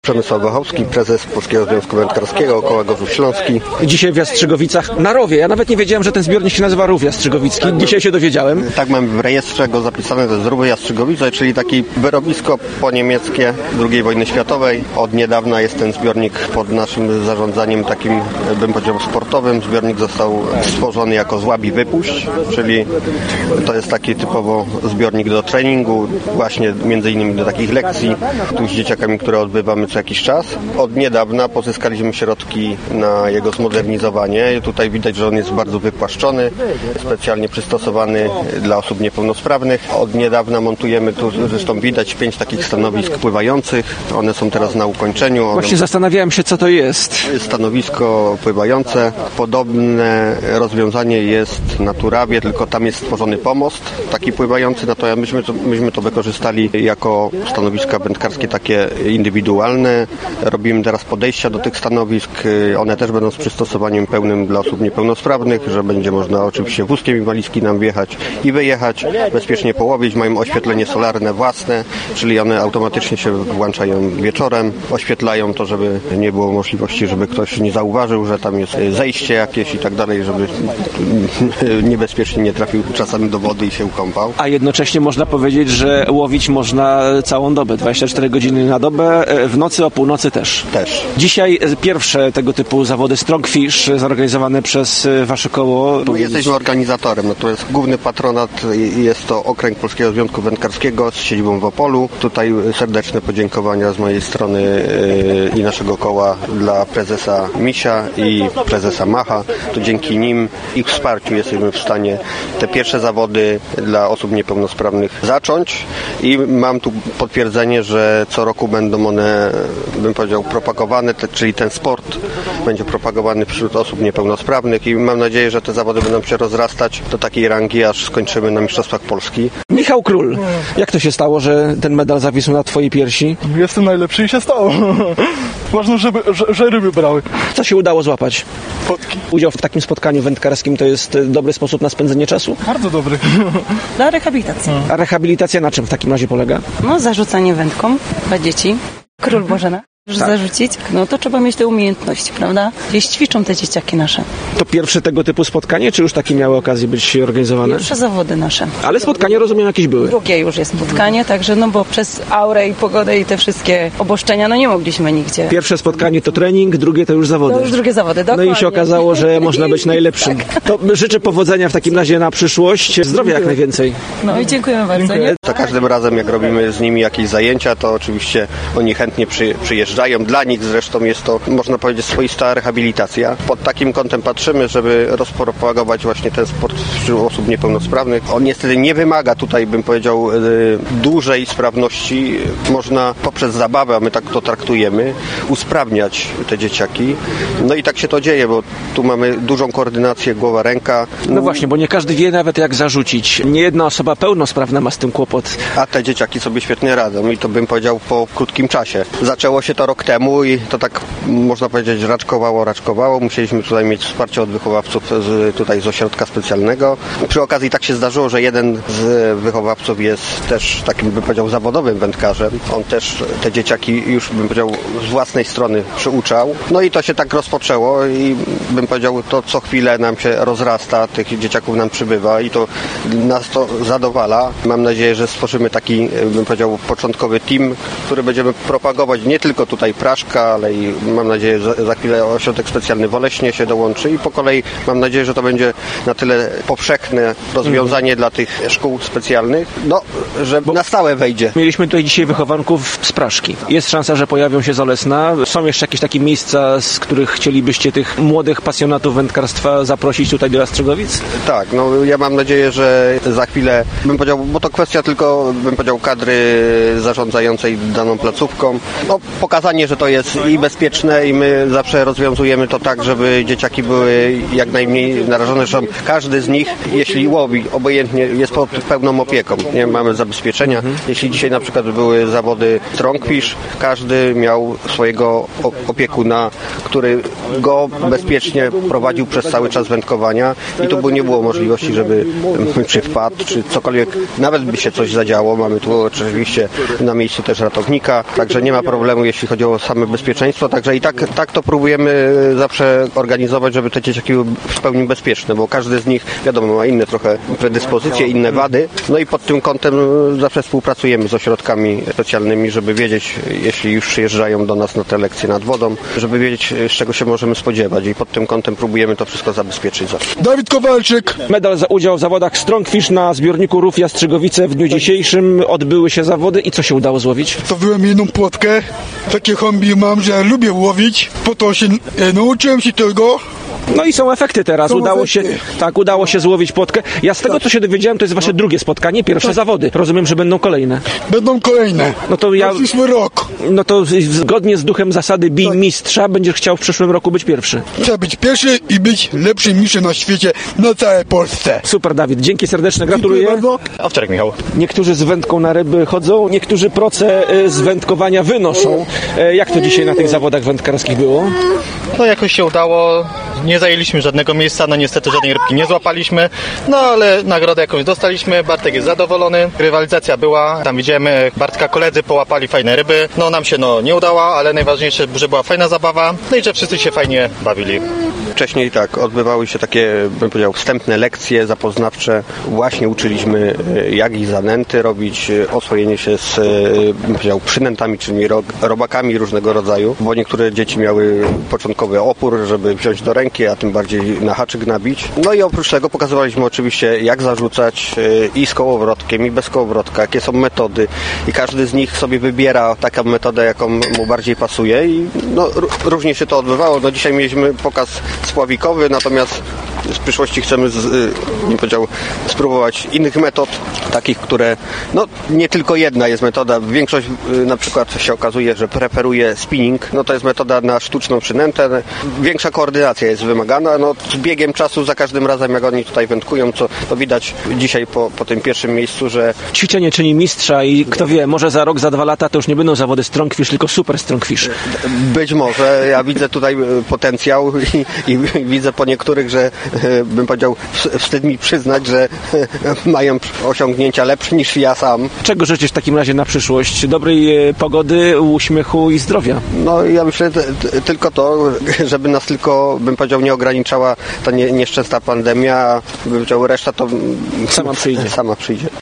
Przemysław Wachowski, prezes Polskiego Związku Wędkarskiego, Koła Gorzów Śląski. Dzisiaj w Jastrzęgowicach na rowie. Ja nawet nie wiedziałem, że ten zbiornik się nazywa Rów Jastrzęgowicki. Dzisiaj się dowiedziałem. Tak, mamy w rejestrze go zapisane, to jest Rówy Jastrzęgowice, czyli takie wyrobisko poniemieckie II wojny światowej. Od niedawna jest ten zbiornik pod naszym zarządzaniem takim, bym powiedział, sportowym. Zbiornik został stworzony jako Złap i Wypuść, czyli to jest taki typowo zbiornik do treningu, właśnie między innymi do takich lekcji, tu z dzieciakami, które odbywamy co jakiś czas. Od niedawna pozyskaliśmy środki na jego zmodernizowanie. Tutaj widać, że on jest bardzo wypłaszczony, specjalnie przystosowany dla osób niepełnosprawnych. Od niedawna montujemy tu, zresztą widać 5 takich stanowisk pływających. One są teraz na ukończeniu. Właśnie zastanawiałem się, co to jest. Stanowisko pływające. Podobne rozwiązanie jest na Turawie, tylko tam jest stworzony pomost taki pływający, natomiast myśmy to wykorzystali jako stanowiska wędkarskie takie indywidualne. Robimy teraz podejścia do tych stanowisk. One też będą z przystosowaniem pełnym dla osób niepełnosprawnych, że będzie można oczywiście wózkiem inwalidzkim nam wjechać i wyjechać, bezpiecznie połowić. Mają oświetlenie solarne własne, czyli one automatycznie się włączają wieczorem, oświetlają to, żeby nie było możliwości, żeby ktoś nie zauważył, że tam jest zejście jakieś i tak dalej, żeby niebezpiecznie nie trafił czasami do wody i się ukąpał. A jednocześnie można powiedzieć, że łowić można całą dobę, 24 godziny na dobę, w nocy, o północy też. Dzisiaj pierwsze tego typu zawody Strongfish zorganizowane przez wasze koło. Jesteśmy organizatorem, natomiast główny patronat jest to Okręg Polskiego Związku Wędkarskiego z siedzibą w Opolu. Tutaj serdeczne podziękowania z mojej strony i naszego koła dla prezesa Misia i prezesa Macha. To dzięki nim, ich wsparciu jesteśmy w stanie te pierwsze zawody dla osób niepełnosprawnych zacząć i mam tu potwierdzenie, że co roku będą one, bym powiedział, propagowane, czyli ten sport będzie propagowany wśród osób niepełnosprawnych i mam nadzieję, że te zawody będą się rozrastać do takiej rangi, aż skończymy na Mistrzostwach Polski. Michał Król, jak to się stało, że ten medal zawisł na twojej piersi? Jestem najlepszy i się stało. Ważne, że ryby brały. Co się udało złapać? Fotki. Udział w takim spotkaniu wędkarskim to jest dobry sposób na spędzenie czasu? Bardzo dobry. Dla rehabilitacji. A rehabilitacja na czym w takim razie polega? No, zarzucanie wędką dla dzieci. Król Bożena. Zarzucić, no to trzeba mieć te umiejętności, prawda? Gdzieś ćwiczą te dzieciaki nasze. To pierwsze tego typu spotkanie, czy już takie miały okazję być organizowane? Pierwsze zawody nasze. Ale spotkania, rozumiem, jakieś były. Drugie już jest spotkanie, także no bo przez aurę i pogodę i te wszystkie oboszczenia, no nie mogliśmy nigdzie. Pierwsze spotkanie to trening, drugie to już zawody. To już drugie zawody, dokładnie. No i się okazało, że można być najlepszym. To życzę powodzenia w takim razie na przyszłość. Zdrowia jak najwięcej. No i dziękujemy bardzo. Nie? Za każdym razem, jak robimy z nimi jakieś zajęcia, to oczywiście oni chętnie przyjeżdżają. Dla nich zresztą jest to, można powiedzieć, swoista rehabilitacja. Pod takim kątem patrzymy, żeby rozpropagować właśnie ten sport wśród osób niepełnosprawnych. On niestety nie wymaga tutaj, bym powiedział, dużej sprawności. Można poprzez zabawę, a my tak to traktujemy, usprawniać te dzieciaki. No i tak się to dzieje, bo tu mamy dużą koordynację głowa-ręka. No właśnie, bo nie każdy wie nawet jak zarzucić. Nie jedna osoba pełnosprawna ma z tym kłopot. A te dzieciaki sobie świetnie radzą i to bym powiedział po krótkim czasie. Zaczęło się to rok temu i to tak można powiedzieć raczkowało. Musieliśmy tutaj mieć wsparcie od wychowawców z ośrodka specjalnego. Przy okazji tak się zdarzyło, że jeden z wychowawców jest też takim, bym powiedział, zawodowym wędkarzem. On też te dzieciaki już, bym powiedział, z własnej strony przyuczał. No i to się tak rozpoczęło i bym powiedział, to co chwilę nam się rozrasta, tych dzieciaków nam przybywa i to nas to zadowala. Mam nadzieję, że stworzymy taki, bym powiedział, początkowy team, który będziemy propagować nie tylko tutaj Praszka, ale i mam nadzieję, że za chwilę ośrodek specjalny w Oleśnie się dołączy i po kolei mam nadzieję, że to będzie na tyle powszechne rozwiązanie dla tych szkół specjalnych, no, że na stałe wejdzie. Mieliśmy tutaj dzisiaj wychowanków z Praszki. Jest szansa, że pojawią się z Olesna. Są jeszcze jakieś takie miejsca, z których chcielibyście tych młodych pasjonatów wędkarstwa zaprosić tutaj do Jastrzęgowic? Tak, no ja mam nadzieję, że za chwilę, bym powiedział, bo to kwestia tylko, bym powiedział, kadry zarządzającej daną placówką. No, pokazanie, że to jest i bezpieczne i my zawsze rozwiązujemy to tak, żeby dzieciaki były jak najmniej narażone. Zresztą każdy z nich, jeśli łowi, obojętnie jest pod pełną opieką. Nie mamy zabezpieczenia. Jeśli dzisiaj na przykład były zawody Strongfish, każdy miał swojego opiekuna, który go bezpiecznie prowadził przez cały czas wędkowania i tu nie było możliwości, żeby czy wpadł, czy cokolwiek, nawet by się coś zadziało. Mamy tu oczywiście na miejscu też ratownika, także nie ma problemu, jeśli chodzi o same bezpieczeństwo, także i tak to próbujemy zawsze organizować, żeby te dzieciaki były w pełni bezpieczne, bo każdy z nich, wiadomo, ma inne trochę predyspozycje, inne wady, no i pod tym kątem zawsze współpracujemy z ośrodkami specjalnymi, żeby wiedzieć, jeśli już przyjeżdżają do nas na te lekcje nad wodą, żeby wiedzieć, z czego się możemy spodziewać i pod tym kątem próbujemy to wszystko zabezpieczyć zawsze. Dawid Kowalczyk. Medal za udział w zawodach Strongfish na zbiorniku Rów Jastrzygowice w dniu dzisiejszym. Odbyły się zawody i co się udało złowić? Złowiłem jedną płotkę. Takie hobby mam, że lubię łowić. Po to się nauczyłem się tego. No i są efekty teraz. Udało się złowić płotkę. Ja z tego, co się dowiedziałem, to jest wasze drugie spotkanie, pierwsze zawody. Rozumiem, że będą kolejne. Będą kolejne. No to na przyszły rok. No to zgodnie z duchem zasady bij mistrza, będziesz chciał w przyszłym roku być pierwszy. Chcę być pierwszy i być lepszym mistrzem na świecie, na całej Polsce. Super, Dawid. Dzięki serdeczne, gratuluję. Owczarek Michał. Niektórzy z wędką na ryby chodzą, niektórzy proce z wędkowania wynoszą. Jak to dzisiaj na tych zawodach wędkarskich było? No jakoś się udało. Nie zajęliśmy żadnego miejsca, no niestety żadnej rybki nie złapaliśmy, no ale nagrodę jakąś dostaliśmy, Bartek jest zadowolony, rywalizacja była, tam widzimy, Bartka koledzy połapali fajne ryby, no nam się nie udała, ale najważniejsze, że była fajna zabawa, no i że wszyscy się fajnie bawili. Wcześniej odbywały się takie, bym powiedział, wstępne lekcje zapoznawcze. Właśnie uczyliśmy, jak i zanęty robić, oswojenie się z, bym powiedział, przynętami, czyli robakami różnego rodzaju, bo niektóre dzieci miały początkowy opór, żeby wziąć do ręki, a tym bardziej na haczyk nabić. No i oprócz tego pokazywaliśmy oczywiście, jak zarzucać i z kołowrotkiem, i bez kołowrotka, jakie są metody i każdy z nich sobie wybiera taką metodę, jaką mu bardziej pasuje i różnie się to odbywało. No dzisiaj mieliśmy pokaz spławikowy, natomiast w przyszłości chcemy spróbować innych metod, takich, które, nie tylko jedna jest metoda. Większość na przykład się okazuje, że preferuje spinning, to jest metoda na sztuczną przynętę. Większa koordynacja jest wymagana, z biegiem czasu za każdym razem, jak oni tutaj wędkują, to widać dzisiaj po tym pierwszym miejscu, że... Ćwiczenie czyni mistrza i kto wie, może za rok, za 2 lata to już nie będą zawody Strongfish, tylko Super Strongfish. Być może. Ja widzę tutaj potencjał i widzę po niektórych, że bym powiedział, wstyd mi przyznać, że mają osiągnięcia lepsze niż ja sam. Czego życzysz w takim razie na przyszłość? Dobrej pogody, uśmiechu i zdrowia. Ja myślę tylko to, żeby nas tylko, bym powiedział, nie ograniczała ta nieszczęsna pandemia, bym powiedział, reszta to sama przyjdzie.